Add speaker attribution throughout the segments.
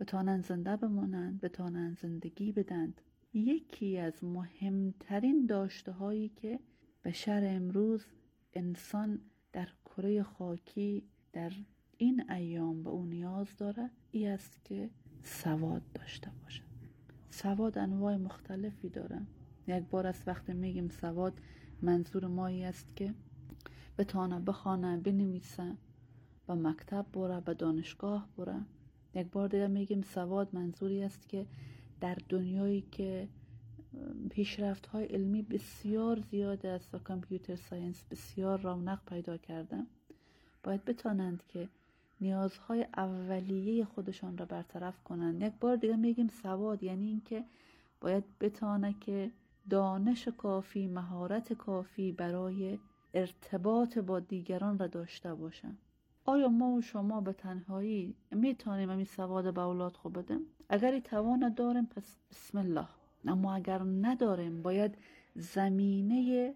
Speaker 1: بتانند زنده بمانند، بتانند زندگی بدند. یکی از مهمترین داشته هایی که بشر امروز، انسان در کره خاکی در این ایام به اون نیاز داره، ای است که سواد داشته باشه. سواد انواع مختلفی داره. یک بار از وقت میگیم سواد، منظور ما ای است که بتانه بخونه، بنویسه، به مکتب بره، به دانشگاه بره. یک بار دیگه میگیم سواد منظوری است که در دنیایی که پیشرفت های علمی بسیار زیاد است و کامپیوتر ساینس بسیار رونق پیدا کرده، باید بتانند که نیازهای اولیه خودشان را برطرف کنند. یک بار دیگه میگیم سواد یعنی این که باید بتانه که دانش کافی، مهارت کافی برای ارتباط با دیگران را داشته باشه. آیا ما و شما به تنهایی میتونیم همین سواد به اولاد خود بدیم؟ اگر توان داریم پس بسم الله، اما اگر نداریم باید زمینه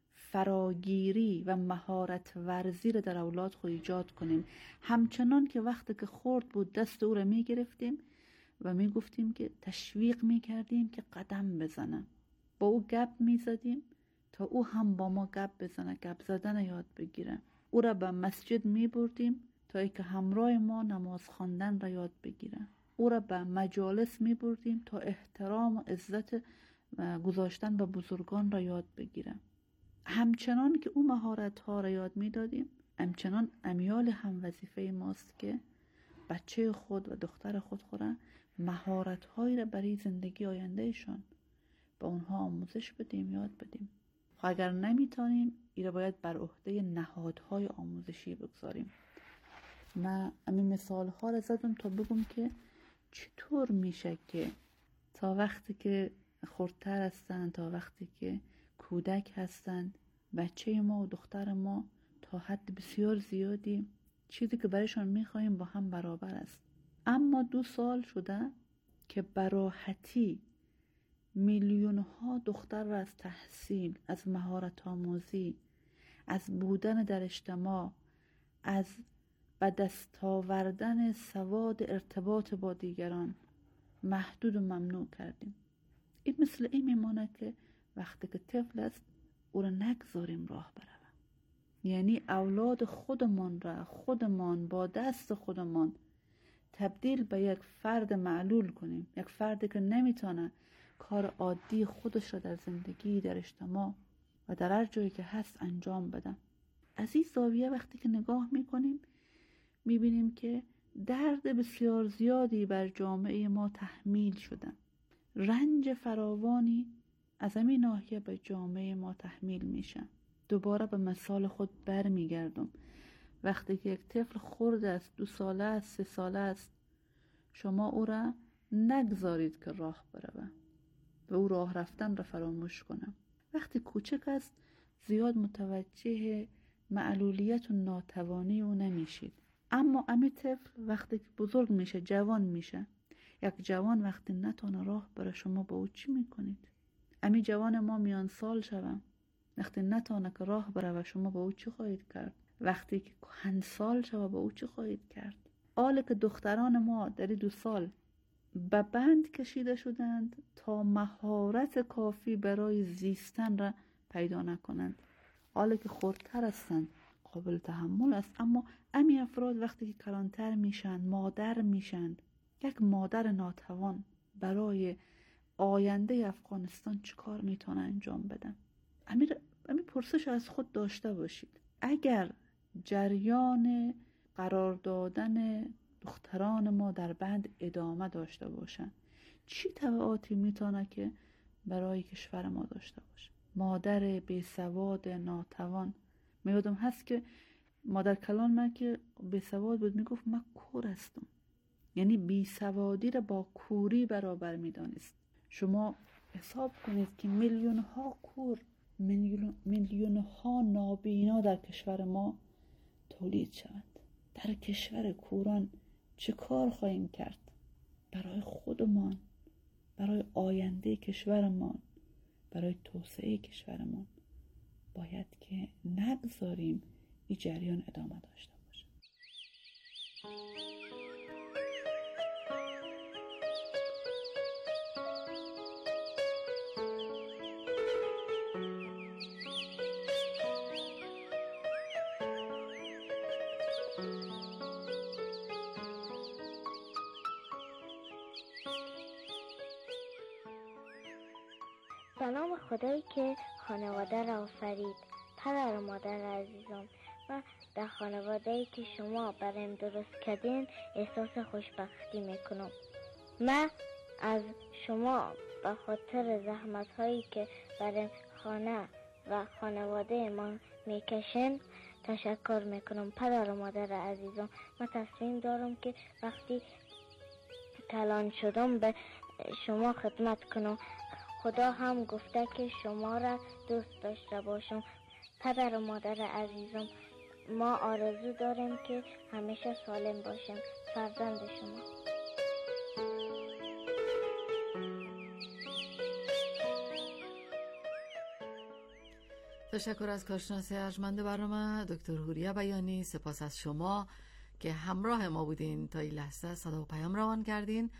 Speaker 1: فراگیری و مهارت ورزی را در اولاد خود ایجاد کنیم. همچنان که وقتی که خرد بود دست او را میگرفتیم و میگفتیم که تشویق میکردیم که قدم بزنه، با او گپ میزدیم تا او هم با ما گپ بزنه، گپ زدن یاد بگیره. او را به مسجد می بردیم تا ای که همراه ما نماز خواندن را یاد بگیره. او را به مجالس می بردیم تا احترام و عزت گذاشتن به بزرگان را یاد بگیره. همچنان که او مهارت ها را یاد می دادیم، همچنان امیال هم وظیفه ماست که بچه خود و دختر خود را مهارت هایی را برای زندگی آیندهشان به اونها آموزش بدیم، یاد بدیم. اگر نمیتونیم ایره باید بر عهده نهادهای آموزشی بگذاریم. من همین مثال ها را زدم تا بگم که چطور میشه که تا وقتی که خردتر هستند، تا وقتی که کودک هستند، بچه ما و دختر ما تا حد بسیار زیادی چیزی که برایشان میخوایم با هم برابر است. اما 2 سال شده که براحتی میلیون ها دختر را از تحصیل، از مهارت آموزی، از بودن در اجتماع، از به دست آوردن سواد ارتباط با دیگران محدود و ممنوع کردیم. این مثل این میمانه که وقتی که طفل است او را نگذاریم راه بره، یعنی اولاد خودمان با دست خودمان تبدیل به یک فرد معلول کنیم، یک فردی که نمیتونه کار عادی خودش را در زندگی، در اجتماع و در هر جایی که هست انجام بده. از این زاویه وقتی که نگاه میکنیم میبینیم که درد بسیار زیادی بر جامعه ما تحمیل شده. رنج فراوانی از همین ناحیه به جامعه ما تحمیل میشه. دوباره به مثال خود برمیگردم. وقتی که یک طفل خرد است، 2 ساله است، 3 ساله است، شما او را نگذارید که راه بره و او راه رفتن را فراموش کنه. وقتی کوچک است زیاد متوجه معلولیت و ناتوانی او نمیشید. اما امی طفل وقتی که بزرگ میشه، جوان میشه، یک جوان وقتی نتونه راه بره شما با او چی میکنید؟ امی جوان ما میان سال شوه وقتی نتونه که راه بره و شما با او چی خواهید کرد؟ وقتی که کهن سال شوه با او چی خواهید کرد؟ حالا که دختران ما در 2 سال به بند کشیده شدند تا مهارت کافی برای زیستن را پیدا نکنند. حالا که خردتر هستند قابل تحمل است، اما امی افراد وقتی که کلانتر میشن، مادر میشن، یک مادر ناتوان برای آینده افغانستان چه کار میتونه انجام بدن؟ امی پرسش از خود داشته باشید. اگر جریان قرار دادن دختران ما در بند ادامه داشته باشن، چی تبعاتی میتونه که برای کشور ما داشته باشه؟ مادر بیسواد ناتوان، میادم هست که مادر کلان من که بیسواد بود میگفت من کور هستم، یعنی بیسوادی را با کوری برابر میدانست. شما حساب کنید که میلیون ها کور، میلیون ها نابینا در کشور ما تولید شوند. در کشور کوران چه کار خواهیم کرد؟ برای خودمان، برای آینده کشورمان، برای توسعه کشورمان باید که نگذاریم این جریان ادامه داشته باشه.
Speaker 2: به نام خدایی که خانواده را آفرید. پدر و مادر عزیزم، و در خانواده‌ای که شما برایم درست کردین احساس خوشبختی میکنم. من از شما به خاطر زحمت‌هایی که برای خانه و خانواده ما میکشین تشکر میکنم. پدر و مادر عزیزم، من تصمیم دارم که وقتی کلان شدم به شما خدمت کنم. خدا هم گفته که شما را دوست داشته باشم. پدر و مادر عزیزم، ما آرزو داریم که همیشه سالم باشیم. فرزند شما.
Speaker 1: تشکر از کارشناس ارجمند برنامه دکتر حوریه بیانی. سپاس از شما که همراه ما بودین تا این لحظه. صدا و پیام روان کردین.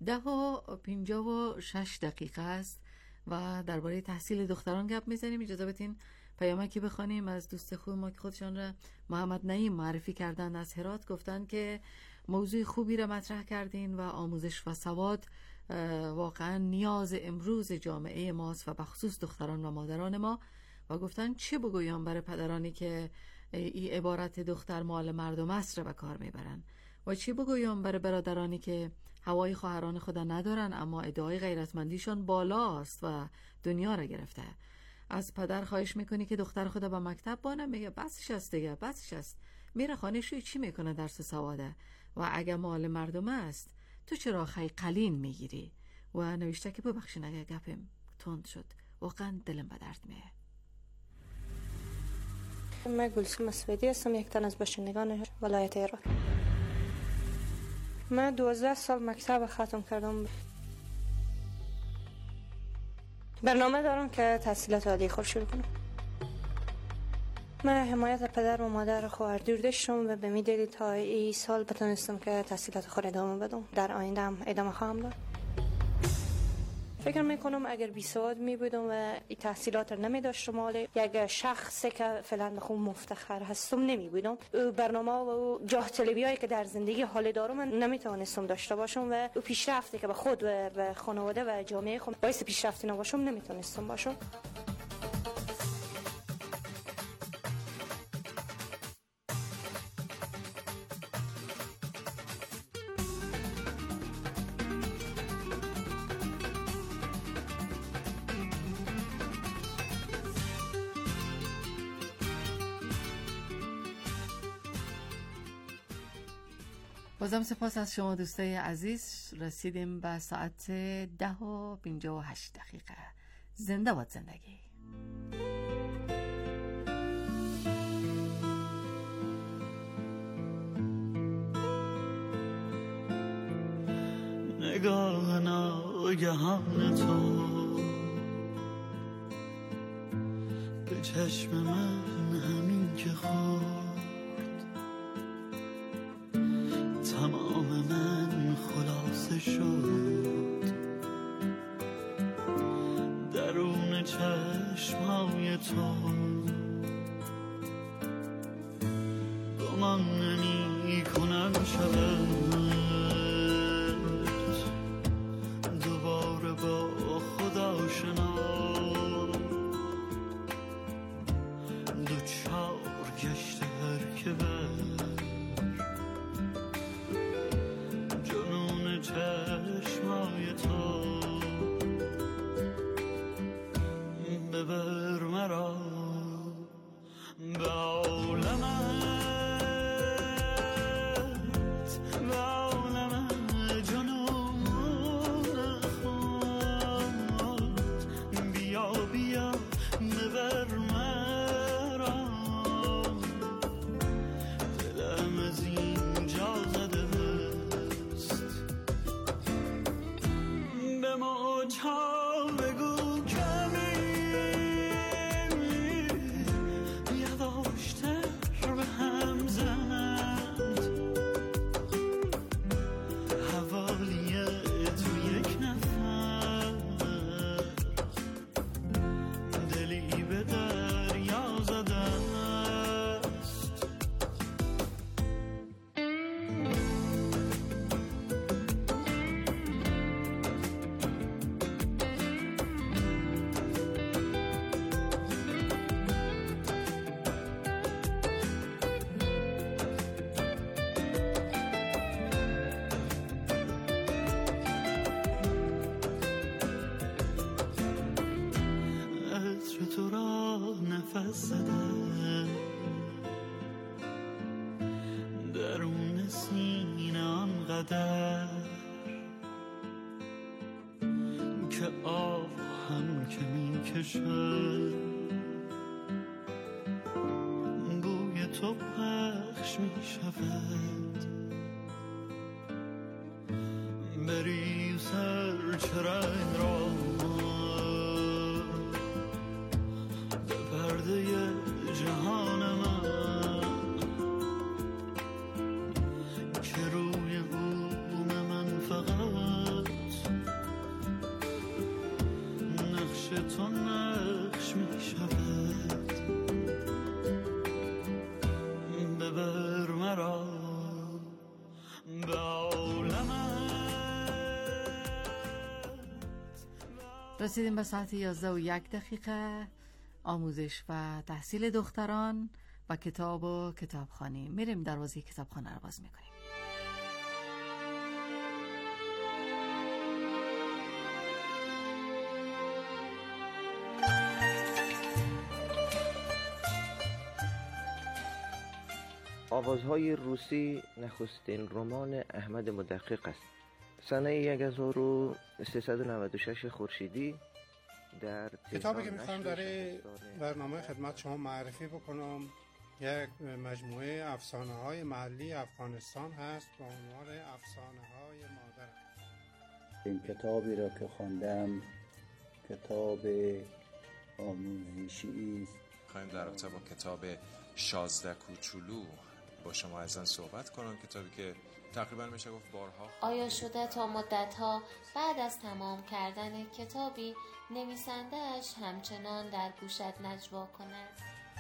Speaker 1: 10:56 است و درباره تحصیل دختران گپ میزنیم. اجازه بدین پیامکی بخوانیم از دوست خوب ما که خودشان را محمد نعیم معرفی کردن از هرات. گفتن که موضوع خوبی را مطرح کردین و آموزش و سواد واقعا نیاز امروز جامعه ماست و بخصوص دختران و مادران ما. و گفتن چه بگویم برای پدرانی که این عبارت دختر مال مردم است را به کار میبرن، و چه بگویم برای برادرانی که هوای خواهران خدا ندارن اما ادعای غیرتمندیشان بالاست و دنیا را گرفته. از پدر خواهش میکنی که دختر خدا به مکتب بانه، میگه بسش است دیگه، بسش است، میره خانه شوی چی میکنه درس سواده، و اگه مال مردم است تو چرا خی قلین میگیری. و نوشته که ببخشین اگه گپم تند شد، واقعا دلم به درد میه.
Speaker 3: من گلسوم اسودی هستم، یک تن از باشندگان ولایت هرات. من 12 سال مکتب ختم کردم. برنامه دارم که تحصیلات عالی خود شروع کنم. من حمایت پدر و مادر خواهر دور داشتم و به می دلیل تا این سال بتونستم که تحصیلات خود ادامه بدم. در آینده هم ادامه خواهم داد. فکر میکنم اگر بی سواد می بودم و این تحصیلات رو نمی داشتم، حالا یک شخصی که فعلا به خود مفتخر هستم نمی بودم. برنامه و جاه طلبی هایی که در زندگی حال دارم من نمی توانستم داشته باشم و پیشرفتی که به خود و به خانواده و جامعه خود باعث پیشرفتی نباشم نمی توانستم باشم.
Speaker 1: بازم سپاس از شما دوستای عزیز. رسیدیم به ساعت 10:58. زنده باد زندگی.
Speaker 4: نگاه ناگهان تو به چشم من همین که خورد، تمام من خلاصه شد. درون چشمای تو گمان نمی کنم شود دوباره با خدا شنا. دوچار گشته زده درون سینه آنقدر که آه هم که می کشه بوی تو پخش می شود بری سر چرای را به پرده جهان من که روی بوم من فقط نقش تو نقش می شود ببر مرا به عالمت.
Speaker 5: رسیدیم به ساعت 11:01 آموزش و تحصیل دختران و کتاب و کتابخانه. میریم دروازه کتابخانه رو باز میکنیم.
Speaker 6: آوازهای روسی نخستین رمان احمد مدقق است. سنه 1396 خورشیدی در
Speaker 7: کتابی که میخوام در برنامه خدمت شما معرفی بکنم یک مجموعه افسانه های محلی افغانستان هست با عنوان افسانه های مادرم.
Speaker 8: این کتابی را که خواندم کتاب آموزشی است.
Speaker 9: خواهیم در رابطه با کتاب 16 کوچولو با شما ازن صحبت کنم، کتابی که تقریبا میشه گفت بارها
Speaker 10: آیا شده تا مدتها بعد از تمام کردن کتابی نویسنده‌اش همچنان در گوشت نجوا کند؟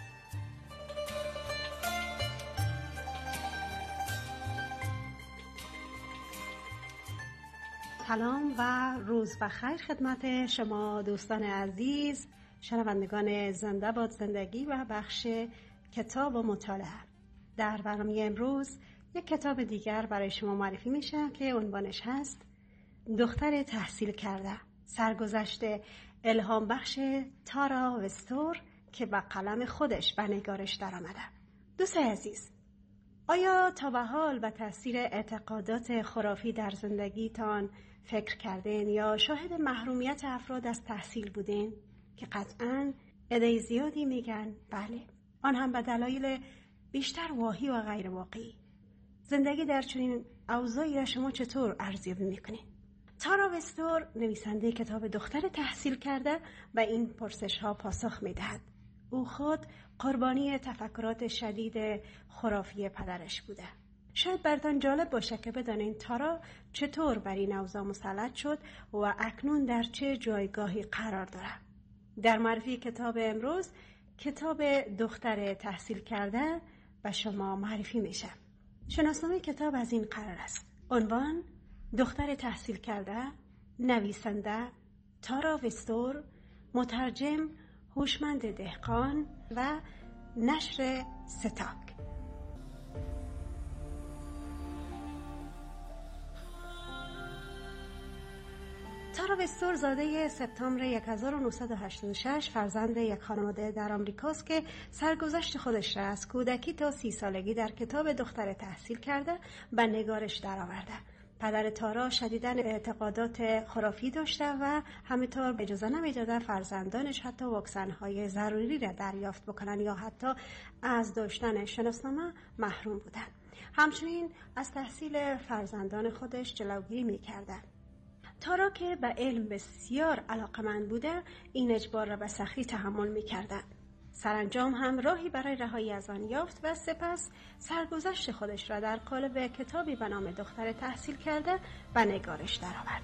Speaker 11: سلام و روز بخیر خدمت شما دوستان عزیز، شنوندگان زنده باد زندگی و بخش کتاب و مطالعه. در برنامه امروز یک کتاب دیگر برای شما معرفی میشه که عنوانش هست دختر تحصیل کرده، سرگذشت الهام بخش تارا وستور که با قلم خودش به نگارش در آمده. دوستان عزیز، آیا تا به حال به تاثیر اعتقادات خرافی در زندگیتان فکر کردین یا شاهد محرومیت افراد از تحصیل بودین؟ که قطعاً عده زیادی میگن بله، آن هم به دلایل بیشتر واهی و غیر واقعی. زندگی در چنین اوضاعی را شما چطور ارزیابی میکنین؟ تارا وستور نویسنده کتاب دختر تحصیل کرده و این پرسش ها پاسخ میدهد. او خود قربانی تفکرات شدید خرافی پدرش بوده. شاید براتون جالب باشه که بدانین تارا چطور بر این اوضاع مسلط شد و اکنون در چه جایگاهی قرار داره. در معرفی کتاب امروز، کتاب دختر تحصیل کرده به شما معرفی میشه. شناسنامه کتاب از این قرار است: عنوان دختر تحصیل کرده، نویسنده تارا وستور، مترجم هوشمند دهقان و نشر ستاک. تارا وستور زاده سپتامبر 1986 فرزند یک خانواده در آمریکاست که سرگذشت خودش را از کودکی تا 30 سالگی در کتاب دختر تحصیل کرده به نگارش درآورده. پدر تارا شدیداً اعتقادات خرافی داشته و همینطور اجازه نمیداده فرزندانش حتی واکسن‌های ضروری را دریافت بکنن یا حتی از داشتن شناسنامه محروم بودن. همچنین از تحصیل فرزندان خودش جلوگیری می‌کرده. تارا که به علم بسیار علاقمند بوده، این اجبار را به سختی تحمل می‌کرده. سرانجام هم راهی برای رهایی از آن یافت و سپس سرگذشت خودش را در قالب کتابی به نام دختر تحصیل کرده و نگارش درآورد.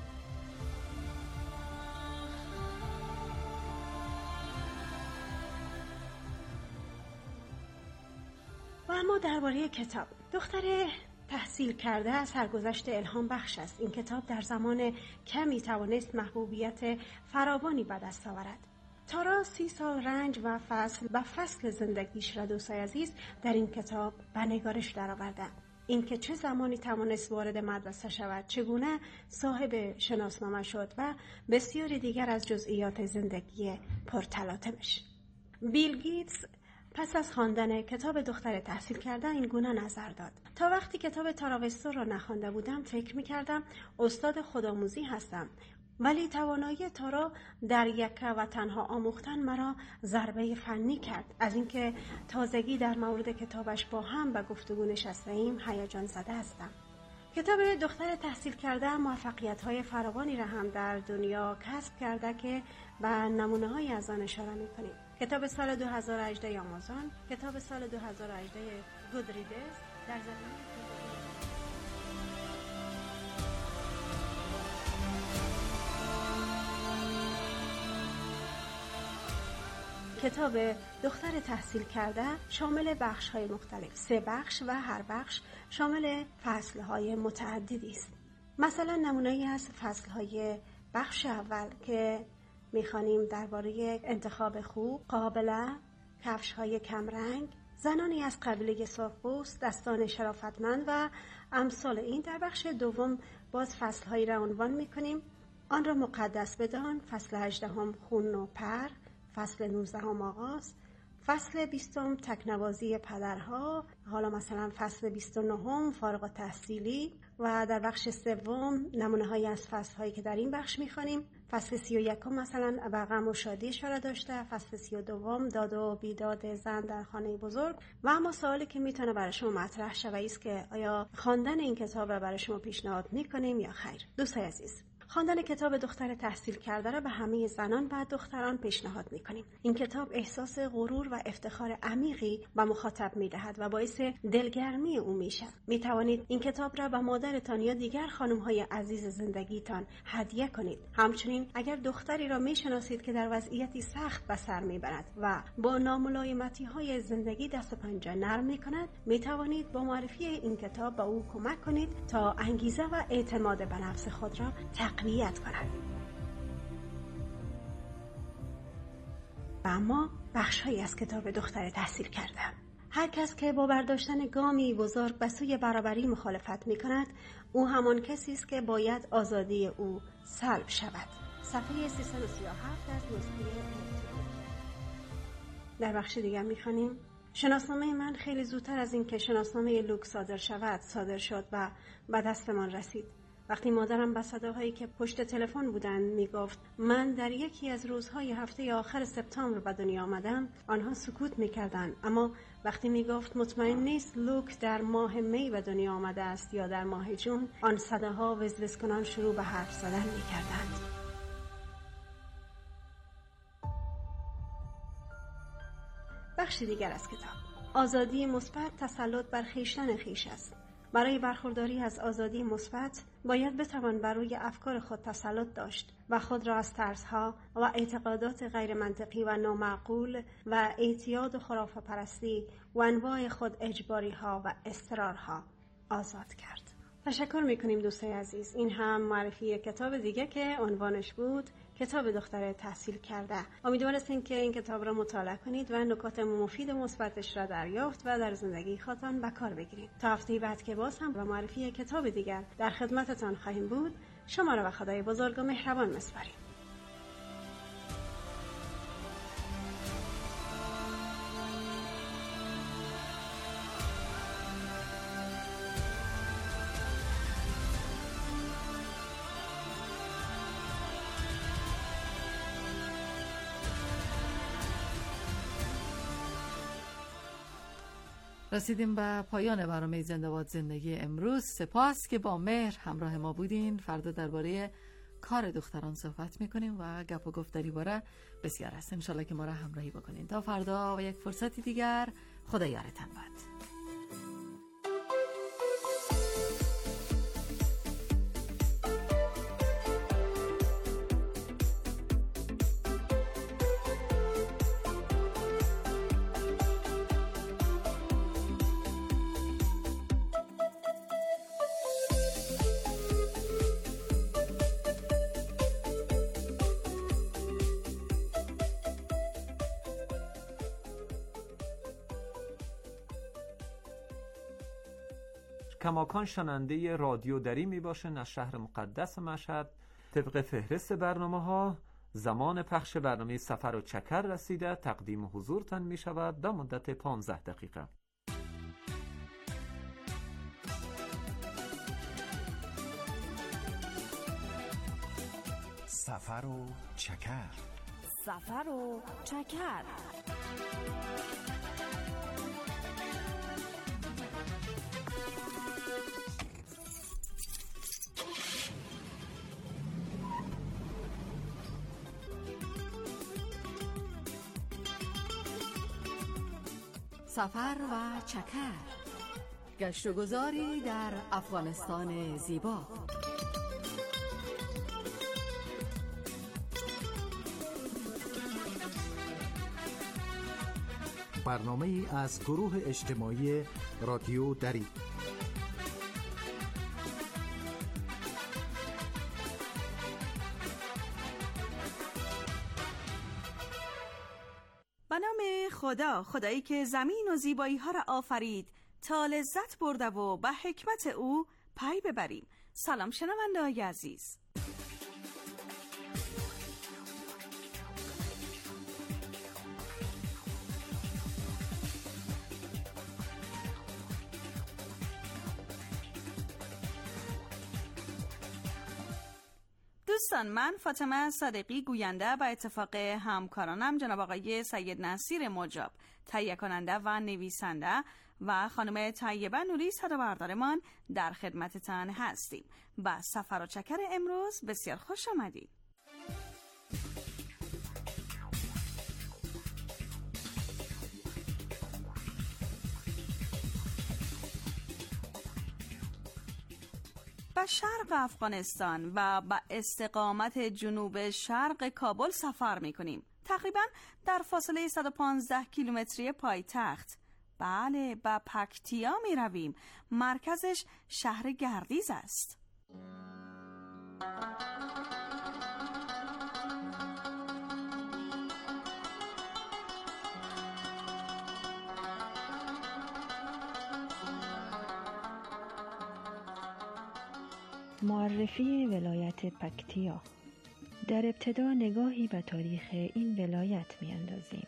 Speaker 11: و اما درباره کتاب دختر تحصیل کرده سرگذشت الهام بخش است. این کتاب در زمان کمی توانست محبوبیت فراوانی به دست آورد. تارا 30 سال رنج و فصل زندگیش را دوستای عزیز در این کتاب به نگارش درآورده. این که چه زمانی توانست وارد مدرسه شود، چگونه صاحب شناسنامه شد و بسیاری دیگر از جزئیات زندگی پرتلاطمش. بیل گیتس پس از خواندن کتاب دختر تحصیل کرده این گونه نظر داد: تا وقتی کتاب تاراوستو را نخوانده بودم فکر می‌کردم استاد خودآموزی هستم، ولی توانایی تارا در یکه و تنها آموختن مرا ضربه فنی کرد. از اینکه تازگی در مورد کتابش با هم به گفتگو نشسته‌ایم هیجان زده هستم. کتاب دختر تحصیل کرده موفقیت‌های فراوانی را هم در دنیا کسب کرده که به نمونه‌هایی از آن اشاره می‌کنیم. کتاب سال 2018 آمازون، کتاب سال 2018 گودریدز در زمینه کتاب دختر تحصیل کرده شامل بخش‌های مختلف، 3 بخش و هر بخش شامل فصل‌های متعددی است. مثلا نمونه‌ای از فصل‌های بخش اول که می‌خوانیم درباره انتخاب خوب، قابله، کفش‌های کمرنگ، زنانی از قبیله سرخپوست، دستان شرافتمند و امثال این. در بخش دوم باز فصل‌هایی را عنوان می‌کنیم: آن را مقدس بدان، فصل 18 خون و پر، فصل 19 آغاز، فصل 20 تکنوازی پدرها، حالا مثلا فصل 29 فارغ التحصیلی. و در بخش سوم نمونه هایی از فصل هایی که در این بخش میخوانیم: فصل 31 مثلا به غم و شادی اشاره داشته، فصل 32 داد و بیداد زن در خانه بزرگ. و اما سوالی که میتونه برای شما مطرح شود است که آیا خواندن این کتاب را برای شما پیشنهاد میکنیم یا خیر؟ دوستای عزیز، خواندن کتاب دختر تحصیل کرده را به همه زنان و دختران پیشنهاد می‌کنیم. این کتاب احساس غرور و افتخار عمیقی به مخاطب می‌دهد و باعث دلگرمی او می‌شود. می‌توانید این کتاب را به مادرتان یا دیگر خانم‌های عزیز زندگیتان هدیه کنید. همچنین اگر دختری را می‌شناسید که در وضعیتی سخت به سر می‌برد و با ناملایمتی‌های زندگی دست و پنجه نرم می‌کند، می‌توانید با معرفی این کتاب به او کمک کنید تا انگیزه و اعتماد به نفس خود را تقویت کند. و اما بخش‌هایی از کتاب دختر تحصیل کرده. هر کس که با برداشتن گامی بزرگ به سوی برابری مخالفت می‌کند، او همان کسی است که باید آزادی او سلب شود. صفحه 337 از نسخه الکترونیک. در بخش دیگر می‌خوانیم: شناسنامه من خیلی زودتر از این که شناسنامه لوک صادر شود صادر شد و به دستمان رسید. وقتی مادرم به صداهایی که پشت تلفن بودند میگفت من در یکی از روزهای هفته آخر سپتامبر به دنیا آمدم، آنها سکوت میکردند. اما وقتی میگفت مطمئن نیست لوک در ماه می به دنیا آمده است یا در ماه جون، آن صداها وزوز کنان شروع به حرف زدن میکردند. بخش دیگر از کتاب: آزادی مثبت تسلط بر خویشتن خویش است. برای برخورداری از آزادی مثبت باید بتوان بر روی افکار خود تسلط داشت و خود را از ترس‌ها و اعتقادات غیر منطقی و نامعقول و اعتیاد و خرافه پرستی و انواع خود اجباری‌ها و اضطرارها آزاد کرد. تشکر می‌کنیم دوستای عزیز. این هم معرفی کتاب دیگه که عنوانش بود کتاب دختر تحصیل کرده. امیدوار هستیم که این کتاب را مطالعه کنید و نکات مفید و مثبتش را دریافت و در زندگی خودتان به کار بگیرید. تا هفته بعد که باز هم با معرفی کتاب دیگر در خدمتتان خواهیم بود. شما را به خدای بزرگ و مهربان می‌سپاریم.
Speaker 5: رسیدیم به پایان برنامه زنده باد زندگی امروز. سپاس که با مهر همراه ما بودین. فردا درباره کار دختران صحبت میکنیم و گپ و گفت در این باره بسیار است. انشالله که ما را همراهی بکنین. تا فردا و یک فرصتی دیگر، خدا یارتان باد.
Speaker 12: کماکان شننده رادیو دری می باشن از شهر مقدس مشهد. طبق فهرست برنامه ها زمان پخش برنامه سفر و چکر رسیده. تقدیم حضورتان می شود به مدت 15 دقیقه.
Speaker 13: سفر و چکر.
Speaker 14: سفر و چکر.
Speaker 5: سفر و چکر، گشت و گذاری در افغانستان زیبا.
Speaker 13: برنامه ای از گروه اجتماعی رادیو دری.
Speaker 14: به نام خدا، خدایی که زمین و زیبایی ها را آفرید تا لذت برده و به حکمت او پی ببریم. سلام شنونده های عزیز. دوستان، من فاطمه صادقی گوینده به اتفاق همکارانم جناب آقای سید نصیر مجاب تهیه کننده و نویسنده و خانم طیبه نوری صدابردارمان در خدمتتان هستیم. با سفر و چکر امروز بسیار خوش آمدید. به شرق افغانستان و به استقامت جنوب شرق کابل سفر می کنیم. تقریبا در فاصله 115 کیلومتری پایتخت. بله، به پکتیا می رویم. مرکزش شهر گردیز است.
Speaker 15: معرفی ولایت پکتیا. در ابتدا نگاهی به تاریخ این ولایت می اندازیم.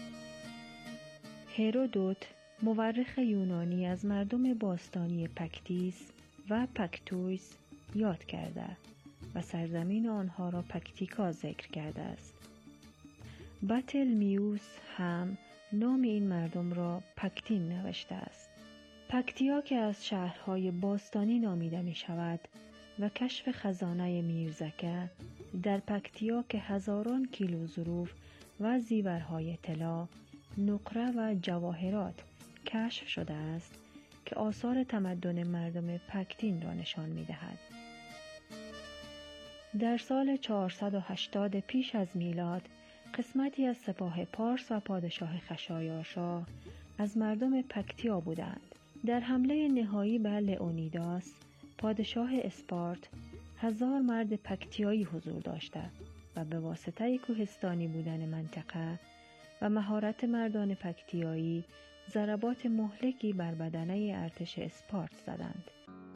Speaker 15: هرودوت، مورخ یونانی، از مردم باستانی پکتیس و پکتویس یاد کرده و سرزمین آنها را پکتیکا ذکر کرده است. بطلمیوس هم نام این مردم را پکتین نوشته است. پکتیا که از شهرهای باستانی نامیده می شود و کشف خزانه میرزکه در پکتیا که هزاران کیلو ظروف و زیورهای طلا، نقره و جواهرات کشف شده است که آثار تمدن مردم پکتین را نشان می دهد. در سال 480 پیش از میلاد قسمتی از سپاه پارس و پادشاه خشایارشا از مردم پکتیا بودند. در حمله نهایی به لئونیداس پادشاه اسپارت 1000 مرد پکتیایی حضور داشته و به واسطه کوهستانی بودن منطقه و مهارت مردان پکتیایی ضربات مهلکی بر بدنه ارتش اسپارت زدند.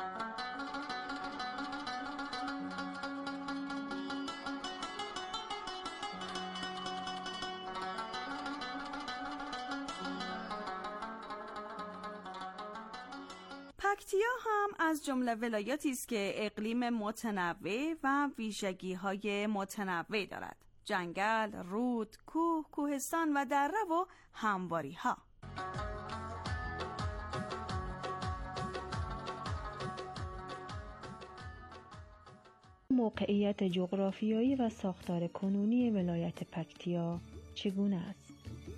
Speaker 14: پکتیا هم از جمله ولایاتی است که اقلیم متنوع و ویژگی‌های متنوع دارد. جنگل، رود، کوه، کوهستان و دره و همواری‌ها.
Speaker 15: موقعیت جغرافیایی و ساختار کنونی ولایت پکتیا چگونه است؟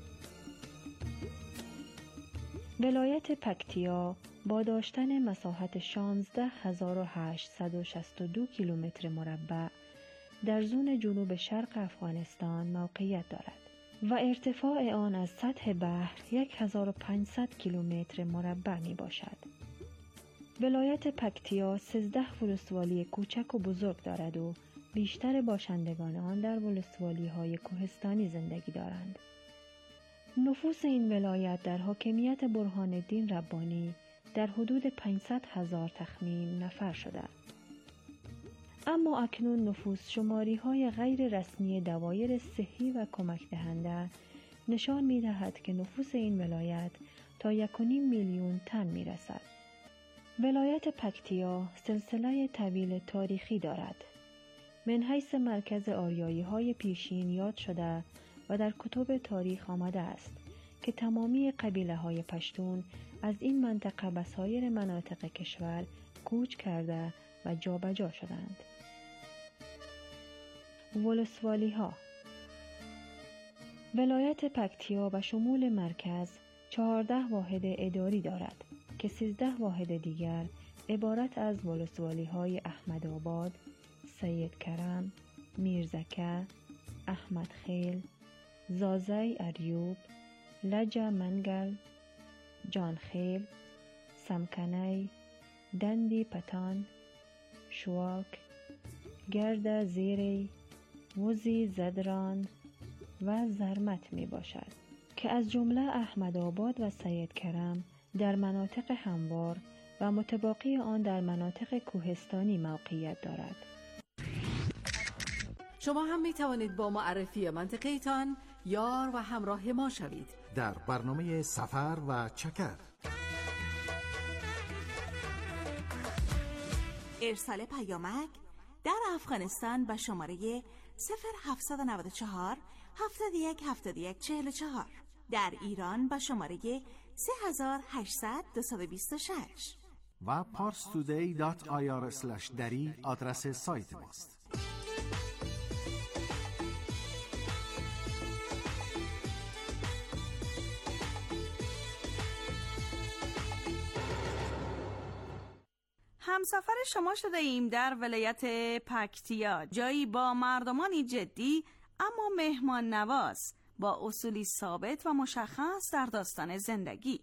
Speaker 15: ولایت پکتیا با داشتن مساحت 16862 کیلومتر مربع در زون جنوب شرق افغانستان موقعیت دارد و ارتفاع آن از سطح بحر 1500 کیلومتر مربع می باشد. ولایت پکتیا 13 ولسوالی کوچک و بزرگ دارد و بیشتر باشندگان آن در ولسوالی‌های کوهستانی زندگی دارند. نفوس این ولایت در حاکمیت برهان الدین ربانی در حدود 500,000 تخمین نفر شده. اما اکنون نفوس شماری های غیر رسمی دوایر صحی و کمک دهنده نشان می دهد که نفوس این ولایت تا 1.5 میلیون تن می رسد. ولایت پکتیا سلسله طویل تاریخی دارد. من حیث مرکز آریایی های پیشین یاد شده و در کتب تاریخ آمده است که تمامی قبیله های پشتون از این منطقه به سایر مناطق کشور کوچ کرده و جابجا شدند. ولسوالی ها. ولایت پکتیا به شمول مرکز 14 واحد اداری دارد که 13 واحد دیگر عبارت از ولسوالی های احمدآباد، سید کرم، میرزکه، احمد خیل، زازی اریوب، لجه منگل، جان خیل، سمکنی، دندی پتان، شواک، گرد زیری، وزی زدران و زرمت می باشد که از جمله احمدآباد و سید کرم در مناطق هموار و متباقی آن در مناطق کوهستانی موقعیت دارد.
Speaker 5: شما هم می توانید با معرفی منطقه‌تان یار و همراه ما شوید
Speaker 13: در برنامه سفر و چکر.
Speaker 14: ارسال پیامک در افغانستان به شماره 0794 71 71 44، در ایران به شماره 3800 226
Speaker 13: و parstoday.ir/dari آدرس سایت ماست.
Speaker 14: همسفر شما شده ایم در ولایت پکتیا، جایی با مردمانی جدی اما مهمان نواز، با اصولی ثابت و مشخص در داستان زندگی.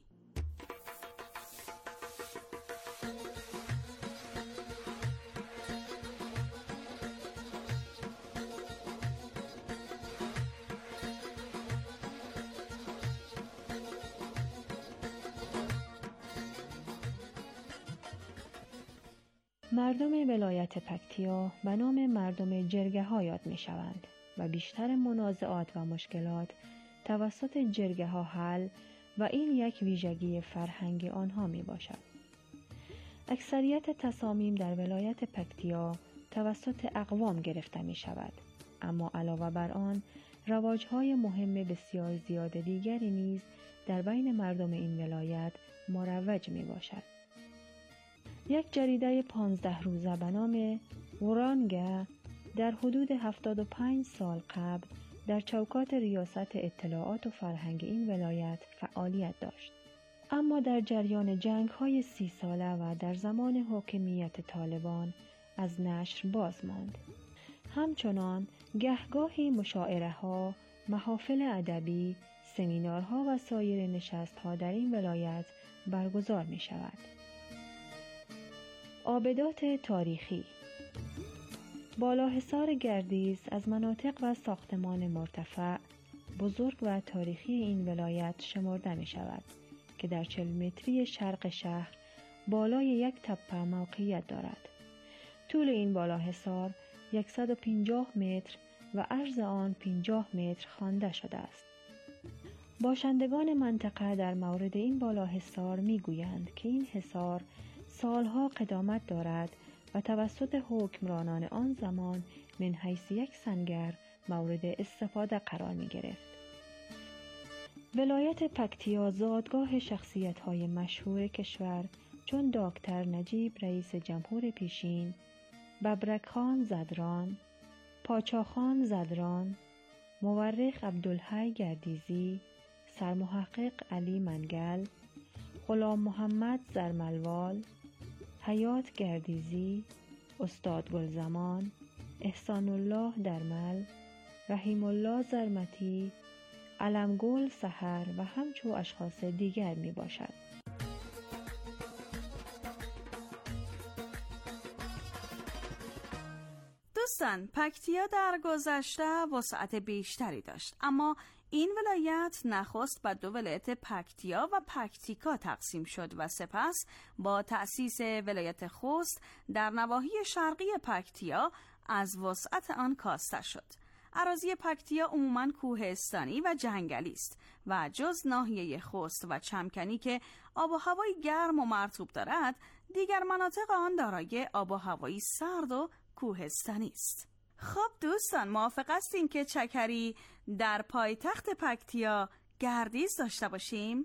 Speaker 15: مردم ولایت پکتیا به نام مردم جرگه ها یاد می شوند و بیشتر منازعات و مشکلات توسط جرگه ها حل و این یک ویژگی فرهنگی آنها می باشد. اکثریت تصامیم در ولایت پکتیا توسط اقوام گرفته می شود، اما علاوه بر آن رواج‌های مهم بسیار زیاد دیگری نیز در بین مردم این ولایت مروج می باشد. یک جریده 15 روزه به نام ورانگه در حدود 75 سال قبل در چوکات ریاست اطلاعات و فرهنگ این ولایت فعالیت داشت. اما در جریان جنگ‌های 30 ساله و در زمان حاکمیت طالبان از نشر باز ماند. همچنان گهگاهی مشاعره‌ها، محافل ادبی، سمینارها و سایر نشست‌ها در این ولایت برگزار می‌شود. آبدات تاریخی. بالاحصار گردیز از مناطق و ساختمان مرتفع، بزرگ و تاریخی این ولایت شمرده می شود که در 40 متری شرق شهر بالای یک تپه موقعیت دارد. طول این بالاحصار 150 متر و عرض آن 50 متر خوانده شده است. باشندگان منطقه در مورد این بالاحصار می گویند که این حصار سالها قدامت دارد و توسط حکمرانان آن زمان من حیث یک سنگر مورد استفاده قرار می گرفت. ولایت پکتیا زادگاه شخصیت‌های مشهور کشور چون دکتر نجیب رئیس جمهور پیشین، ببرک خان زدران، پاچا خان زدران، مورخ عبدالحی گردیزی، سرمحقق علی منگل، غلام محمد زرملوال، حیات گردیزی، استاد گلزمان، احسان الله درمل، رحیم الله زرمتی، علمگل سحر و همچو اشخاص دیگر می باشد.
Speaker 14: دوستان، پکتیا در گذشته وسعت بیشتری داشت، اما این ولایت نخست به دو ولایت پکتیا و پکتیکا تقسیم شد و سپس با تأسیس ولایت خوست در نواحی شرقی پکتیا از وسعت آن کاسته شد. اراضی پکتیا عموماً کوهستانی و جنگلی است و جز ناحیه خوست و چمکنی که آب و هوای گرم و مرطوب دارد، دیگر مناطق آن دارای آب و هوایی سرد و کوهستانی است. خب دوستان، موافق هستین که چکری در پایتخت پکتیا گردیز داشته باشیم؟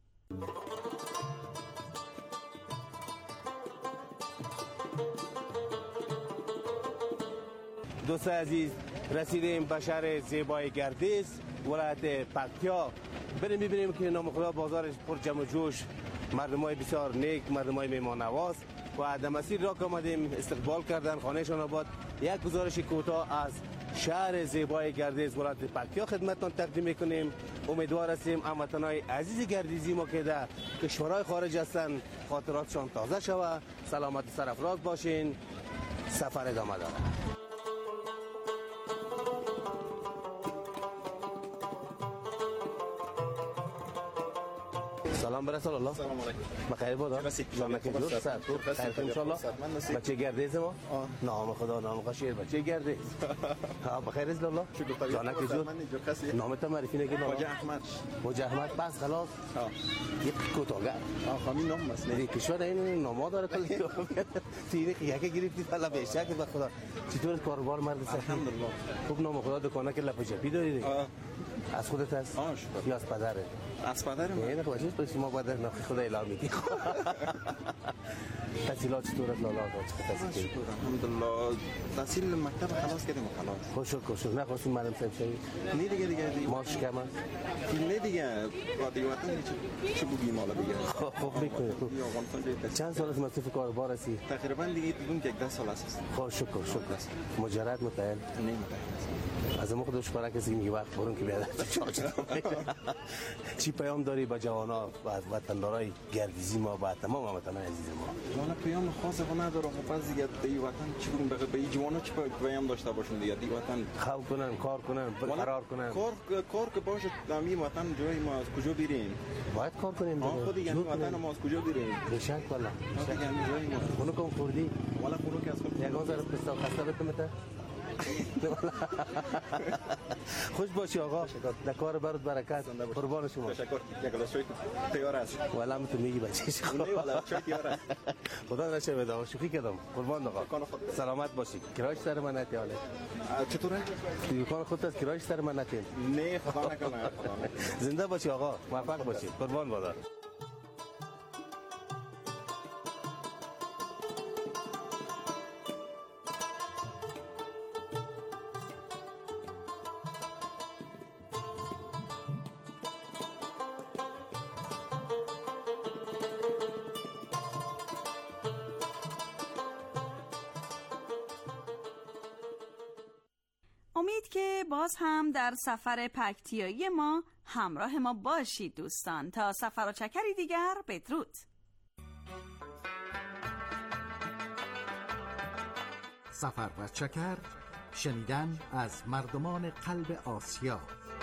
Speaker 16: دوست عزیز، رسیدیم به شهر زیبای گردیز ولایت پکتیا. بریم ببینیم که نام خدا بازارش پر جمع و جوش، مردمای بسیار نیک، مردمای میهمان نواز و در مسیر را که آمدیم استقبال کردن خانهشان آباد. یک گزارش کوتاه از شهر زیبای گردیز ولایت پکتیا خدمتتان تقدیم میکنیم. امیدوار هستیم هموطنان عزیز گردیزی ما که در کشورهای خارج هستند خاطراتشان تازه شود. سلامت و سرفراز باشین. سفر ادامه داره. سلام برسال الله.
Speaker 17: سلام علیکم.
Speaker 16: بخیر بادا. شما که دوست صد خیر ان شاء الله. بچه گردیز ما. نام خدا نام خشیر بچه گردیز. ها بخیر از الله. جانا که جو. نامت معرفی نگی نام.
Speaker 17: حاج احمد.
Speaker 16: حاج احمد بس خلاص. یک کوتاگه.
Speaker 17: خامین نام مسئله.
Speaker 16: دی کشور این نام داره کلی. تیری که گرفتی فلا بیشتر که خدا. چطور کاروبار مرد صحیح؟
Speaker 17: الحمدلله.
Speaker 16: خوب نام خدا دکانه که لپچپی داری. از خودت هست؟ یا از پدرت؟
Speaker 17: از پدرم.
Speaker 16: نه خودش پس ما بعد از نخ خدا اعلام میدی. تحصیلات چطور است لالا؟
Speaker 17: الحمدلله. تحصیل مکتب خلاص کردیم خلاص.
Speaker 16: خوش نخواستیم معلم صاحب شوی.
Speaker 17: نه دیگه
Speaker 16: ماش کم است.
Speaker 17: نه دیگه وقتی وقتی چه بگیم حالا دیگه.
Speaker 16: خوب میکنه. چند سال از مصرف کاربار هستی؟
Speaker 17: تقریبا دیگه بگم که 10 سال است.
Speaker 16: شکر. مجرد متعال.
Speaker 17: نه متعال.
Speaker 16: از ما خودش کارا کسی میگه وقت برون که بیاد. چی پیام داری با جوانا و وطندارای گردیزی ما و تمام هموطنان عزیز ما؟
Speaker 17: والا پیام خاصی نداره. خب از دیگه دی وطن چی بگم به این جوانا چی پیام داشته باشون دیگه. دی وطن
Speaker 16: خواب کنن، کار کنن، فرار کنن.
Speaker 17: کار که باشه دامی وطن جای ما از کجا بریم؟
Speaker 16: باید کار کنیم دیگه.
Speaker 17: خود دیگه وطن ما از کجا بریم؟
Speaker 16: بشک والا.
Speaker 17: دیگه جای ما.
Speaker 16: اونو کم خوردی؟
Speaker 17: والا خورو که از خود
Speaker 16: یگان زار پستا خسته بتمته. خوش باشی آقا. در کار برات برکت. قربان شما.
Speaker 17: تشکر. یک گلاس چای تیار است.
Speaker 16: والا من تو میگی بچه‌ش.
Speaker 17: نه والا چای تیار است.
Speaker 16: خدا نشه بده. شوخی کردم. قربان آقا. سلامت باشی. کرایش سر من نتی حاله.
Speaker 17: چطوره؟
Speaker 16: دکان خودت از کرایش سر من نتی.
Speaker 17: نه خدا نکنه.
Speaker 16: زنده باشی آقا. موفق باشی. قربان بادا.
Speaker 14: امید که باز هم در سفر پکتیایی ما همراه ما باشید دوستان. تا سفر و چکری دیگر بدرود.
Speaker 13: سفر و چکر، شنیدن از مردمان قلب آسیا.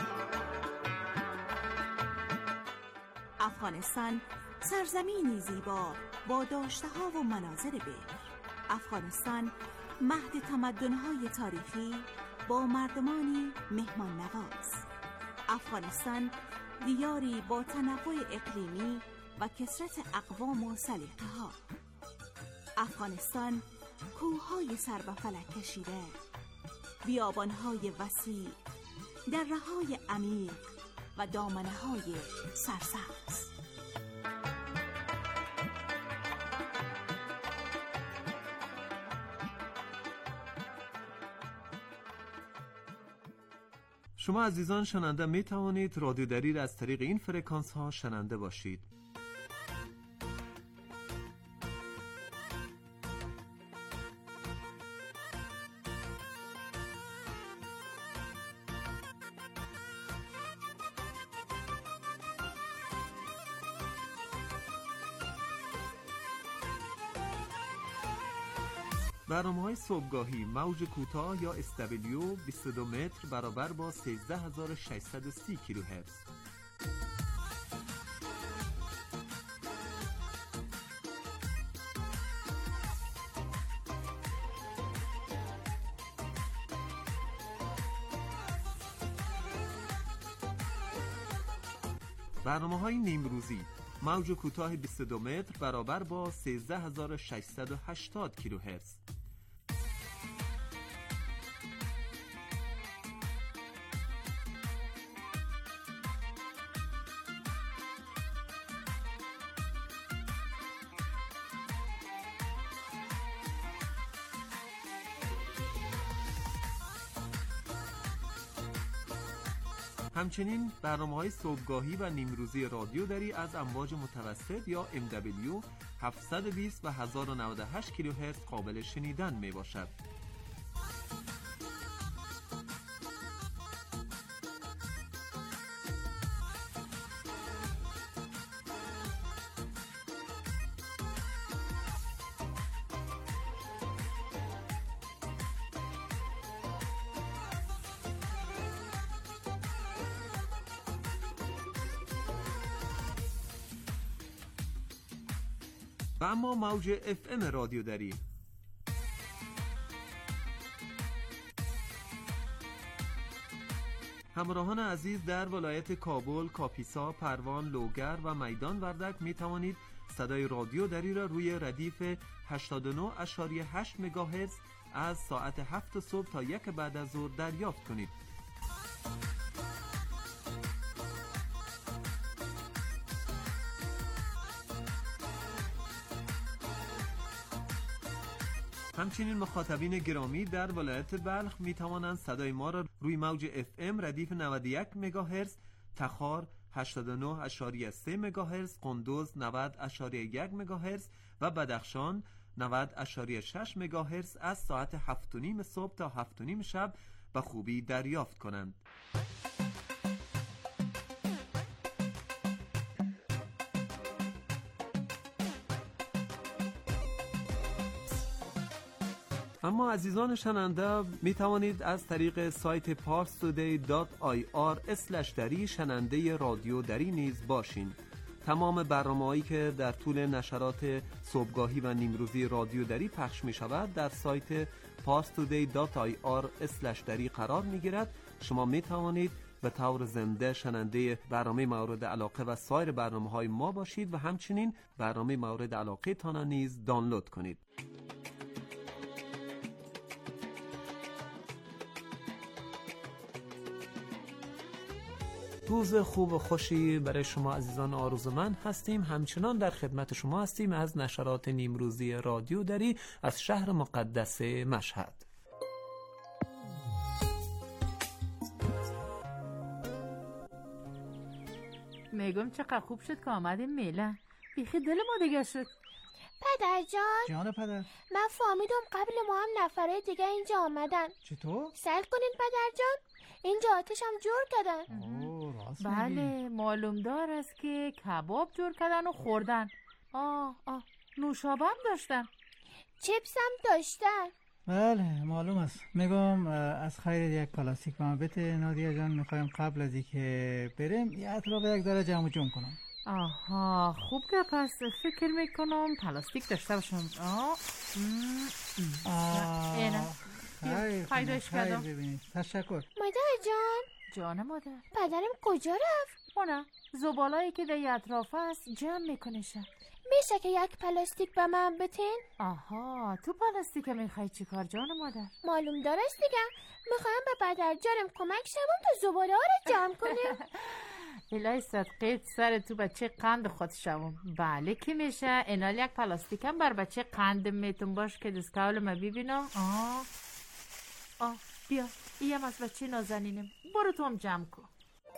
Speaker 18: افغانستان سرزمینی زیبا با داشته‌ها و مناظر بکر. افغانستان مهد تمدن‌های تاریخی با مردمانی مهمان نواز. افغانستان دیاری با تنوع اقلیمی و کثرت اقوام و سلیقه‌ها. افغانستان کوه‌های سر به فلک کشیده، بیابان‌های وسیع، دره‌های عمیق و دامنه‌های سرسبز.
Speaker 12: شما عزیزان شنونده می توانید رادیو دری از طریق این فرکانس ها شنونده باشید. برنامه‌های صبحگاهی موج کوتاه یا SW 22 متر برابر با 13630 کیلوهرتز. برنامه‌های نیمروزی موج کوتاه 22 متر برابر با 13680 کیلوهرتز. همچنین برنامه‌های صبحگاهی و نیمروزی رادیو دری از امواج متوسط یا MW 720 و 1098 کیلوهرتز قابل شنیدن می باشد. و اما موج FM رادیو دری همراهان عزیز در ولایت کابل، کاپیسا، پروان، لوگر و میدان وردک می توانید صدای رادیو دری را روی ردیف 89.8 مگاهرتز از ساعت 7 صبح تا 1 بعد از ظهر دریافت کنید. همچنین مخاطبین گرامی در ولایت بلخ می توانند صدای ما را روی موج FM ردیف 91 مگاهرتز، تخار 89.3 مگاهرتز، قندوز 90.1 مگاهرتز و بدخشان 90.6 مگاهرتز از ساعت 7:30 صبح تا 7:30 شب به خوبی دریافت کنند. اما عزیزان شنونده می توانید از طریق سایت parstoday.ir/dari شننده رادیو دری نیز باشین. تمام برنامه‌هایی که در طول نشرات صبحگاهی و نیمروزی رادیو دری پخش می شود در سایت parstoday.ir/dari قرار می گیرد. شما می توانید به طور زنده شننده برنامه مورد علاقه و سایر برنامه‌های ما باشید و همچنین برنامه مورد علاقه تان نیز دانلود کنید. روز خوب و خوشی برای شما عزیزان آرزومند هستیم. همچنان در خدمت شما هستیم از نشرات نیمروزی رادیو دری از شهر مقدس مشهد.
Speaker 19: میگم چقدر خوب شد که آمدیم میله. بیخی دل ما دیگه شد.
Speaker 20: پدر
Speaker 21: جان پدر،
Speaker 20: من فهمیدم قبل ما هم نفره دیگه اینجا آمدن.
Speaker 21: چطور؟
Speaker 20: سر کنین پدر جان، اینجا آتش هم جور کردن.
Speaker 19: بله معلوم دار است که کباب جور کردن و خوردن. نوشابه هم داشتن،
Speaker 20: چیپس هم داشتن.
Speaker 21: بله معلوم است. میگم از خیر یک پلاستیک ما بده نادیا جان، میخوایم قبل از اینکه بریم یه اطراف یک ذره جمع جمع کنم.
Speaker 19: آها خوب که پس فکر میکنم پلاستیک داشته باشم.
Speaker 21: خیرش کردم. تشکر
Speaker 20: مادر جان.
Speaker 19: جان مادر.
Speaker 20: پدرم کجا رفت؟
Speaker 19: خونه زبالایی که در اطراف است جمع میکنه.
Speaker 20: میشه که یک پلاستیک به من بتین؟
Speaker 19: آها تو پلاستیک میخوای چی کار جان مادر؟
Speaker 20: معلوم دارست دیگه، میخوایم به پدر جانم کمک شوم تا زباله ها رو جمع کنیم.
Speaker 19: الهی صدقه سر تو بچه قند خود شوم. بله که میشه. اینال یک پلاستیک هم بر بچه قند میتون باش که دستکاول ما ببینم. بیا ایم از بچه نازنینم، برو تو هم جمع کن.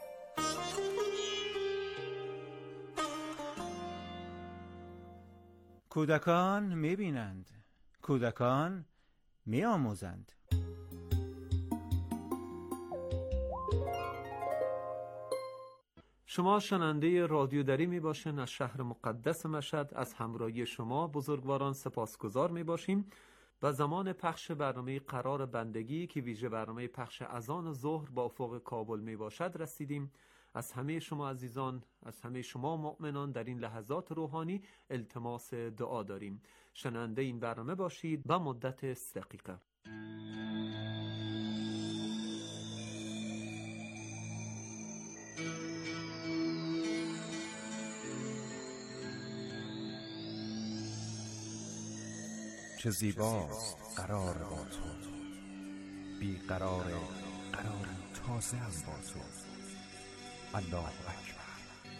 Speaker 13: کودکان میبینند، کودکان میآموزند.
Speaker 12: شما شننده رادیو دری می باشین از شهر مقدس مشهد. از همراهی شما بزرگواران سپاسگزار می باشیم. و زمان پخش برنامه قرار بندگی که ویژه برنامه پخش اذان ظهر با افق کابل می باشد رسیدیم. از همه شما عزیزان، از همه شما مؤمنان در این لحظات روحانی التماس دعا داریم. شنونده این برنامه باشید با مدت 3 دقیقه.
Speaker 2: چه زیباست قرار با تو، بی قرار تازه هم با تو. الله اکبر.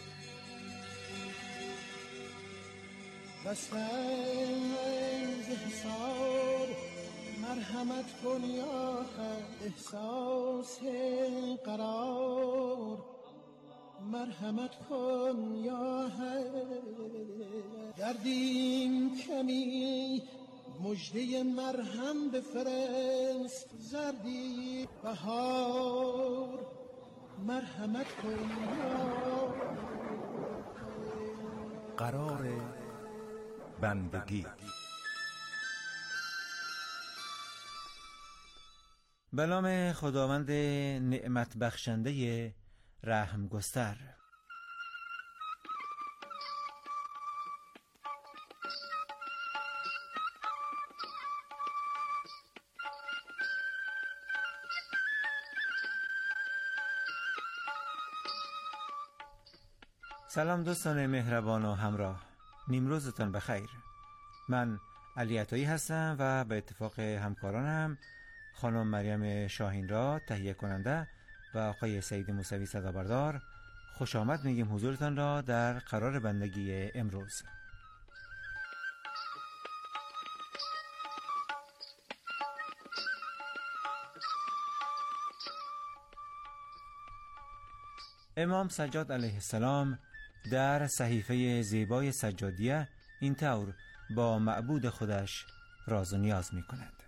Speaker 22: بسنگ حساب مرحمت کن یا حق، احساس قرار مرحمت کن یا حق. گردیم کمی مجده مرهم بفرست، زردی بهار مرحمت کن یا
Speaker 2: قرار بندگی.
Speaker 23: به نام خداوند نعمت بخشنده رحم گستر. سلام دوستان مهربان و همراه، نیمروزتان بخیر. من علی عطایی هستم و به اتفاق همکارانم خانم مریم شاهین را تهیه کننده و آقای سعید موسوی صدابردار خوش آمد میگیم حضورتان را در قرار بندگی امروز. امام سجاد علیه السلام در صحیفه زیبای سجادیه این طور با معبود خودش راز و نیاز می کند: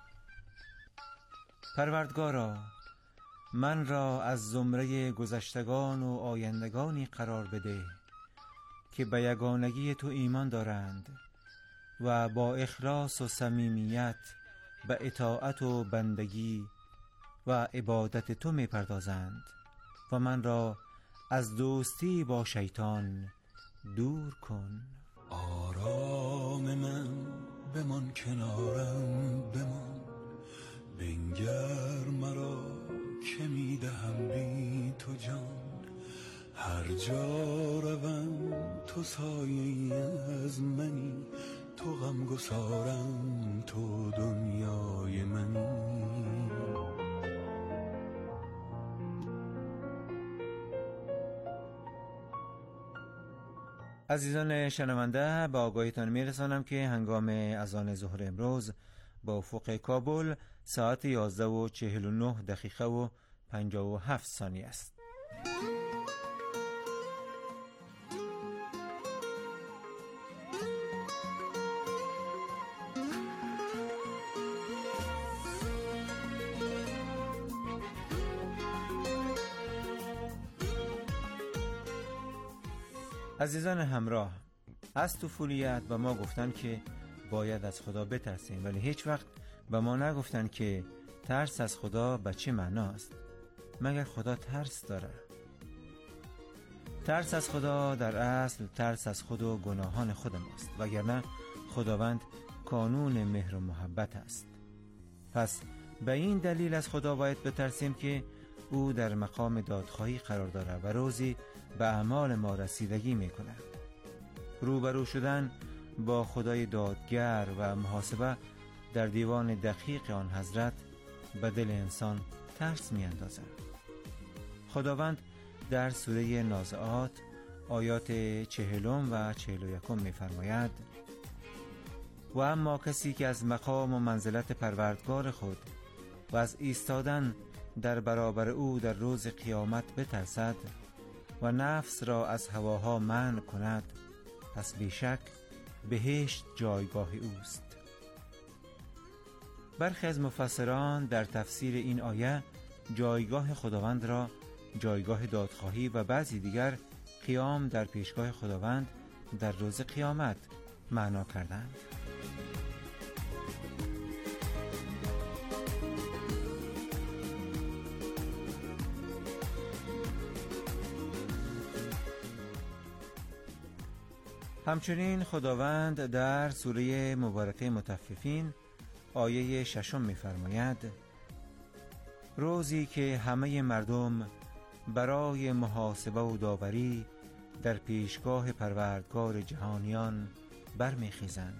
Speaker 23: پروردگارا، من را از زمره گذشتگان و آیندگانی قرار بده که به یگانگی تو ایمان دارند و با اخلاص و صمیمیت به اطاعت و بندگی و عبادت تو می پردازند و من را از دوستی با شیطان دور کن.
Speaker 4: آرام من بمان کنارم بمان، بنگر مرا که میدهم بی تو جان. هر جا روم تو سایه از منی، تو غم گسارم تو دنیای منی.
Speaker 23: عزیزان شنونده، با آگاهیتان میرسانم که هنگام اذان ظهر امروز با افق کابل ساعت 11:49 و 57 ثانیه است. عزیزان همراه، از طفولیت به ما گفتن که باید از خدا بترسیم، ولی هیچ وقت به ما نگفتن که ترس از خدا به چه معناست. مگر خدا ترس داره؟ ترس از خدا در اصل ترس از خود و گناهان خود ماست، وگرنه خداوند کانون مهر و محبت است. پس به این دلیل از خدا باید بترسیم که او در مقام دادخواهی قرار داره و روزی به اعمال ما رسیدگی میکنه. روبرو شدن با خدای دادگر و محاسبه در دیوان دقیق آن حضرت به دل انسان ترس میاندازد. خداوند در سوره نازعات آیات 40 و 41 میفرماید: و اما کسی که از مقام و منزلت پروردگار خود و از ایستادن در برابر او در روز قیامت بترسد و نفس را از هواها منع کند، پس بیشک بهشت جایگاه اوست. برخی از مفسران در تفسیر این آیه جایگاه خداوند را جایگاه دادخواهی و بعضی دیگر قیام در پیشگاه خداوند در روز قیامت معنا کردند. همچنین خداوند در سوره مبارکه مطففین آیه 6 می‌فرماید: روزی که همه مردم برای محاسبه و داوری در پیشگاه پروردگار جهانیان برمیخیزند.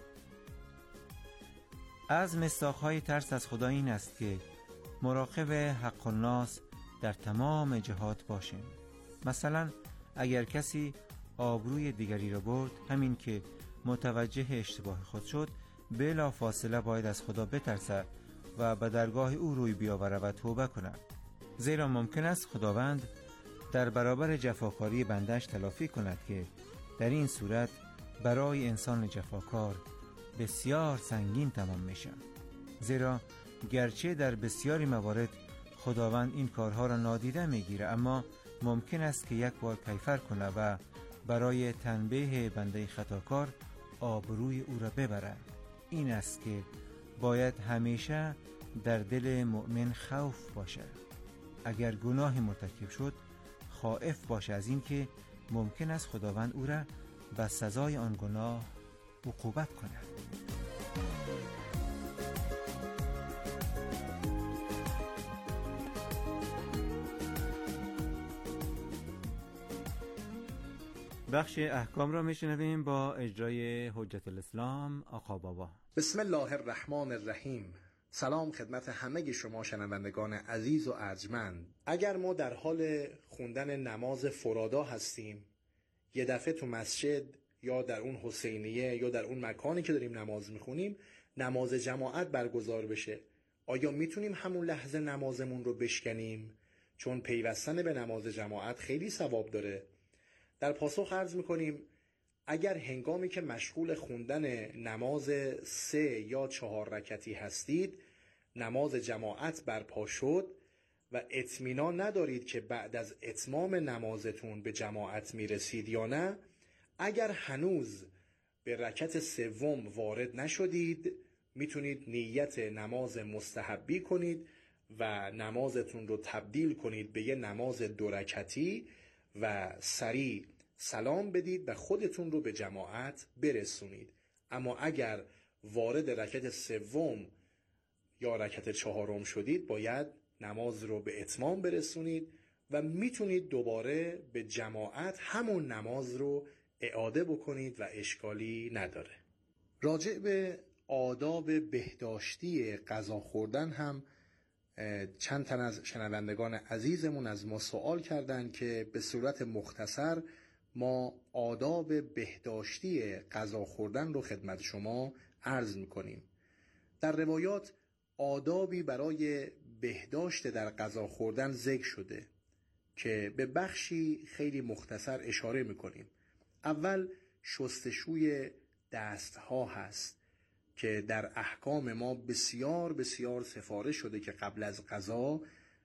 Speaker 23: از مصداق‌های ترس از خدا این است که مراقب حق الناس در تمام جهات باشیم. مثلا اگر کسی آبروی دیگری را برد، همین که متوجه اشتباه خود شد، بلا فاصله باید از خدا بترسد و به درگاه او روی بیاورد و توبه کند، زیرا ممکن است خداوند در برابر جفاکاری بندش تلافی کند که در این صورت برای انسان جفاکار بسیار سنگین تمام میشه. زیرا گرچه در بسیاری موارد خداوند این کارها را نادیده میگیره، اما ممکن است که یک بار کیفر کنه و برای تنبیه بنده خطاکار آبروی او را ببره. این است که باید همیشه در دل مؤمن خوف باشه. اگر گناه مرتکب شد، خائف باشه از این که ممکن است خداوند او را به سزای آن گناه عقوبت کنه. بخش احکام را میشنویم با اجرای حجت الاسلام آقا بابا.
Speaker 1: بسم الله الرحمن الرحیم. سلام خدمت همه شما شنوندگان عزیز و ارجمند. اگر ما در حال خوندن نماز فرادا هستیم، یه دفعه تو مسجد یا در اون حسینیه یا در اون مکانی که داریم نماز میخونیم نماز جماعت برگزار بشه، آیا میتونیم همون لحظه نمازمون رو بشکنیم؟ چون پیوستن به نماز جماعت خیلی ثواب داره. در پاسخ عرض میکنیم اگر هنگامی که مشغول خوندن نماز 3 یا 4 رکعتی هستید نماز جماعت برپا شد و اطمینان ندارید که بعد از اتمام نمازتون به جماعت میرسید یا نه، اگر هنوز به رکعت 3 وارد نشدید میتونید نیت نماز مستحبی کنید و نمازتون رو تبدیل کنید به یه نماز 2 رکعتی و سریع سلام بدید و خودتون رو به جماعت برسونید. اما اگر وارد رکعت 3 یا رکعت 4 شدید باید نماز رو به اتمام برسونید و میتونید دوباره به جماعت همون نماز رو اعاده بکنید و اشکالی نداره. راجع به آداب بهداشتی غذا خوردن هم چند تن از شنوندگان عزیزمون از ما سوال کردن که به صورت مختصر ما آداب بهداشتی غذا خوردن رو خدمت شما عرض میکنیم. در روایات آدابی برای بهداشت در غذا خوردن ذکر شده که به بخشی خیلی مختصر اشاره میکنیم. اول شستشوی دستها هست که در احکام ما بسیار بسیار سفارش شده که قبل از غذا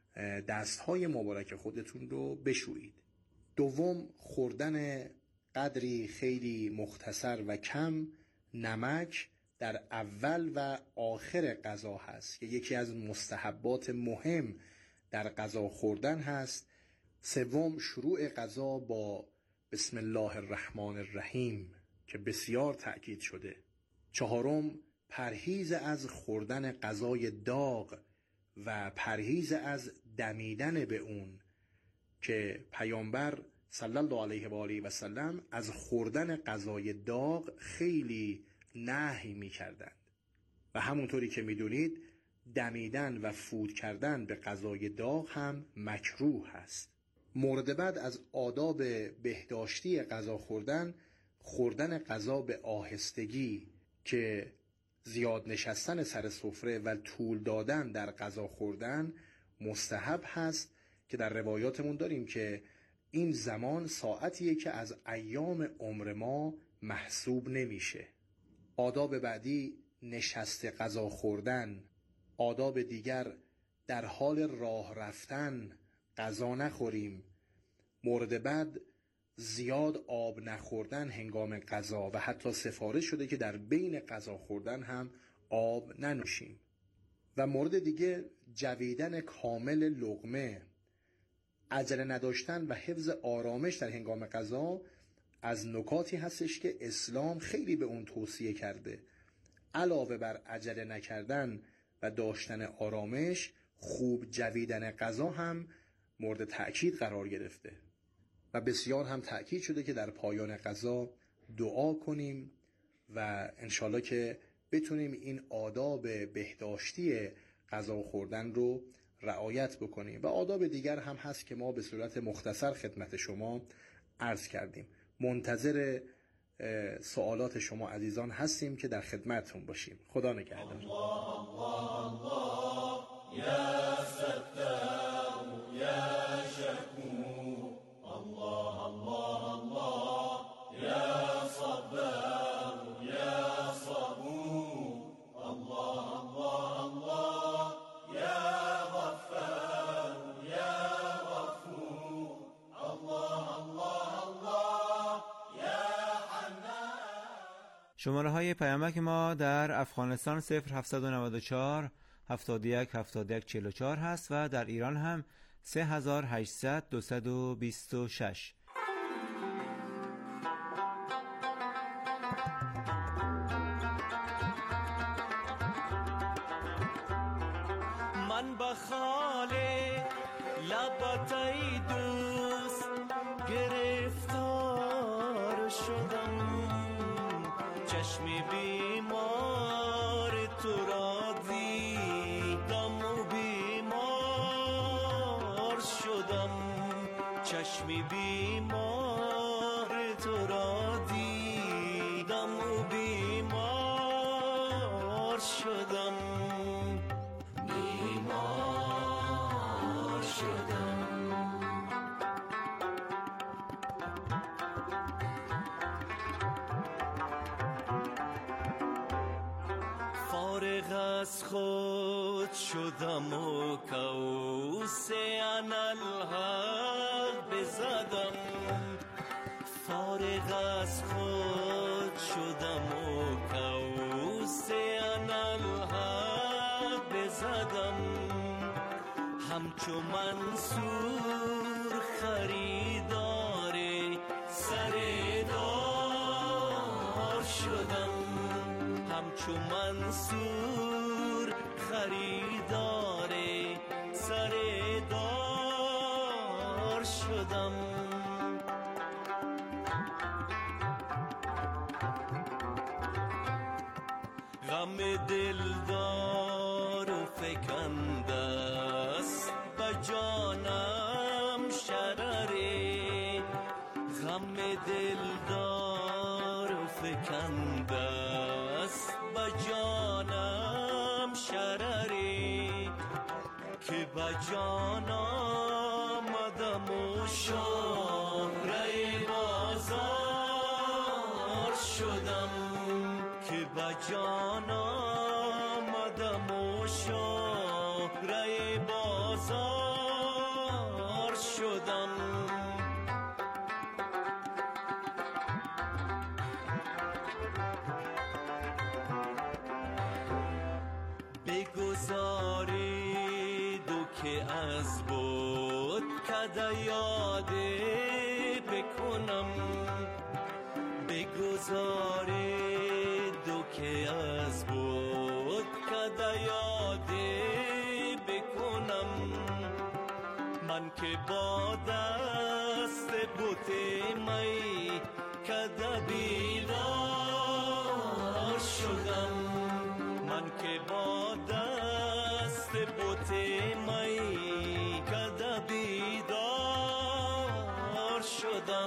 Speaker 1: دستهای مبارک خودتون رو بشویید. دوم خوردن قدری خیلی مختصر و کم نمک در اول و آخر غذا هست که یکی از مستحبات مهم در غذا خوردن هست. سوم شروع غذا با بسم الله الرحمن الرحیم که بسیار تأکید شده. چهارم پرهیز از خوردن غذای داغ و پرهیز از دمیدن به اون که پیامبر صلی الله علیه و آله و سلم از خوردن غذای داغ خیلی نهی می کردند و همونطوری که می دونید دمیدن و فوت کردن به غذای داغ هم مکروه هست. مورد بعد از آداب بهداشتی غذا خوردن، خوردن غذا به آهستگی که زیاد نشستن سر سفره و طول دادن در غذا خوردن مستحب هست که در روایاتمون داریم که این زمان ساعتیه که از ایام عمر ما محسوب نمیشه. آداب بعدی نشست غذا خوردن. آداب دیگر در حال راه رفتن غذا نخوریم. مورد بعد زیاد آب نخوردن هنگام غذا و حتی سفارش شده که در بین غذا خوردن هم آب ننوشیم. و مورد دیگه جویدن کامل لقمه، عجله نداشتن و حفظ آرامش در هنگام غذا از نکاتی هستش که اسلام خیلی به اون توصیه کرده. علاوه بر عجله نکردن و داشتن آرامش، خوب جویدن غذا هم مورد تأکید قرار گرفته و بسیار هم تأکید شده که در پایان غذا دعا کنیم و انشالله که بتونیم این آداب بهداشتی غذا خوردن رو رعایت بکنیم و آداب دیگر هم هست که ما به صورت مختصر خدمت شما عرض کردیم. منتظر سوالات شما عزیزان هستیم که در خدمتتون باشیم. خدا نگهدار.
Speaker 4: الله یا ستار یا شکور، الله الله الله یا صبر یا صبور، الله الله الله یا غفار یا غفور، الله الله الله یا حنان.
Speaker 23: شماره های پیامک ما در افغانستان 0794 71 71 44 هست و در ایران هم 3800 226.
Speaker 4: من به خال لبت ای دوست گرفتار شدم، چشمی بیمار تو را دیدم و بیمار شدم، چشمی بیمار تو را دیدم و بیمار شدم، بیمار شدم. فارغ از خود شدم و کوس انالحق بزدم، فارغ از خود شدم و کوس انالحق بزدم، همچو منصور خریدار سردار شدم، همچو منصور خریدار سردار شدم. غم دلدار و فکنده است به جانم شرری، غم دلدار و فکنده است به جانم شرری، که به جان آمدم و شهره بازار شدم، که به جان آمدم و شهره بازار شدم. بگذارید و که از بود کده یاده بکنم، بگذارید و که از بود کده یاده بکنم، من که با دست بوت می کده بیدار شدم، من که با دست بوت می کده بیدار شدم.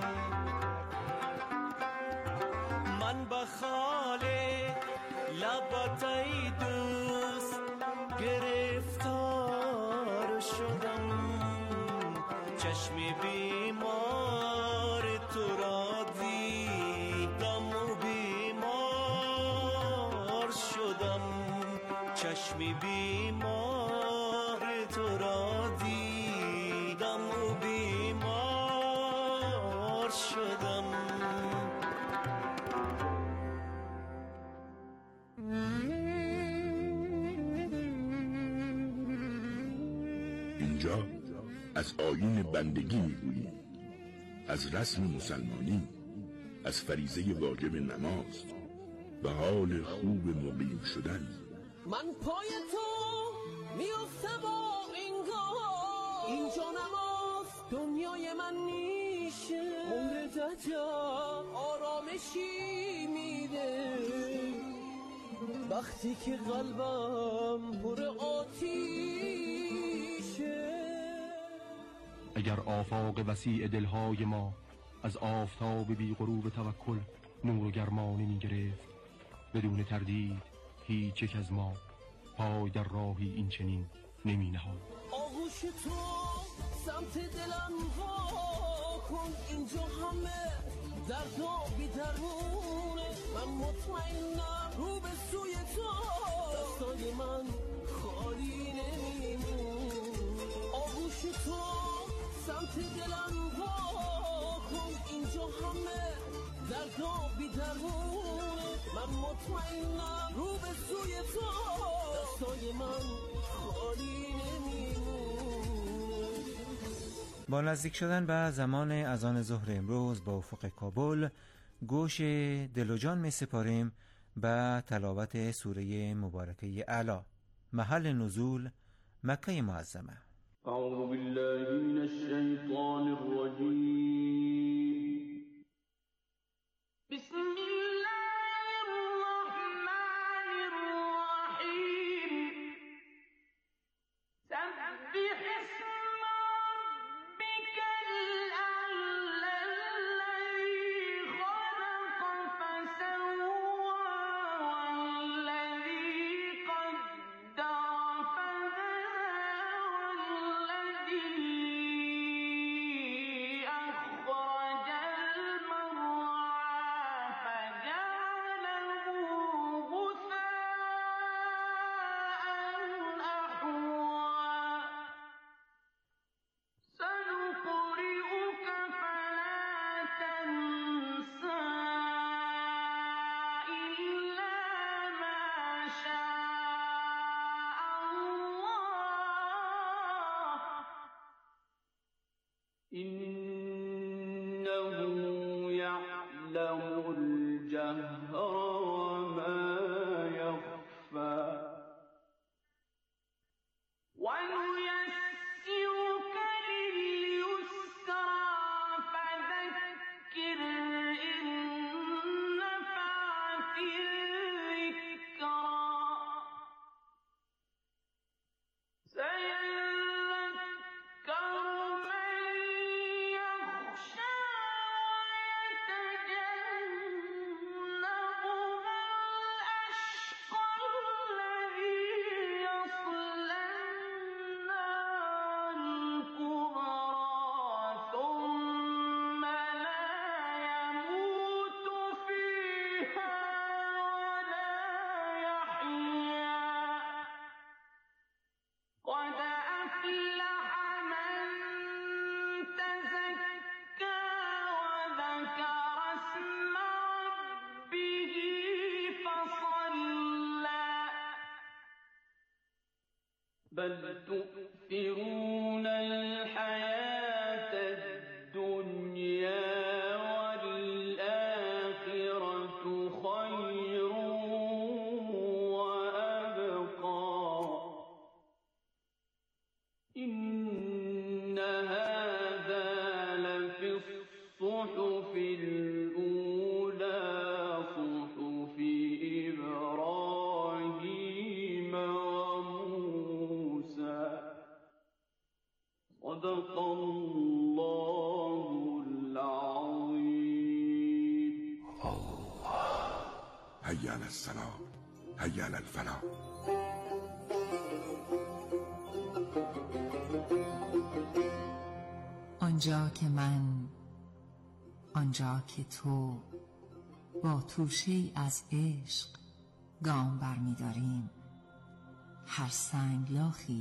Speaker 4: من به خال لبت ای دوست گرفتار شدم، چشمی بیمار تو را دیدم و بیمار شدم، چشمی بیمار تو را دیدم و بیمار شدم.
Speaker 3: اینجا از آیین بندگی میگوییم، از رسم مسلمانی از فریضه واجب نماز و حال خوب مقیم شدن.
Speaker 4: من پای تو میافتم با اینجا نماز دنیای من میشه، عمر دجال آرامشی میده وقتی که قلبم پر آتیشه.
Speaker 6: اگر آفاق وسیع دلهای ما از آفتاب بی غروب توکل نور و گرمانی می گرفت، بدون تردید هیچ یک از ما پای در راهی این چنین نمی نهاد.
Speaker 4: آغوش تو سمت دلم وا کن، اینجا همه درد و بی درمونه، من مطمئنم رو به سوی تو دستای من خالی نمیمون. آغوش تو سمت دلم وا کن، اینجا همه درد و بی درمونه، من مطمئنم رو به سوی تو دستای من خالی نمیمون.
Speaker 23: با نزدیک شدن به زمان اذان ظهر امروز با افق کابل، گوش دل و جان می سپاریم به تلاوت سوره مبارکه اعلی. محل نزول مکه معظمه.
Speaker 4: اعوذ بالله من الشیطان الرجیم. بسم الله الرحمن الرحیم. سبح اسم ربك الأعلى الذي خلق فسوى والذي قدر فهدى والذي أخرج المرعى فجعله غثاء أحوى. سنقرئك فلا تنسى إلا ما شاء الله إنه يعلم الجهر وما يخفى. وييسرك لليسرى فذكر إن نفعت الذكرى. سيذكر من يخشى ويتجنبها الأشقى الذي يصلى النار الكبرى ثم لا يموت فيها ولا يحيا. قد أفلح من تزكى وذكر اسم ربه فصلى. بل تؤثرون الحياة الدنيا والآخرة خير وأبقى. إن هذا لفي الصحف الأولى صحف إبراهيم وموسى. صدق الله العظيم.
Speaker 3: حي على الصلاة حي على الفلاح.
Speaker 7: آنجا که من، آنجا که تو با توشه‌ای از عشق گام برمی‌داریم، هر سنگلاخی